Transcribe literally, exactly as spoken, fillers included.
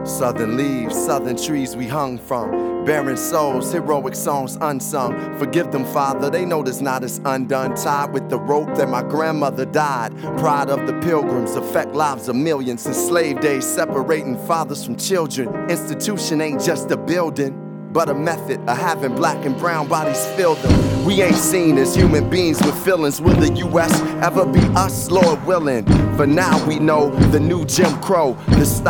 Southern leaves, southern trees we hung from. Barren souls, heroic songs unsung. Forgive them, Father, they know this knot is undone. Tied with the rope that my grandmother died. Pride of the pilgrims affect lives of millions. Since slave days, separating fathers from children. Institution ain't just a building, but a method of having black and brown bodies fill them. We ain't seen as human beings with feelings. Will the U S ever be us, Lord willing? For now we know the new Jim Crow, the style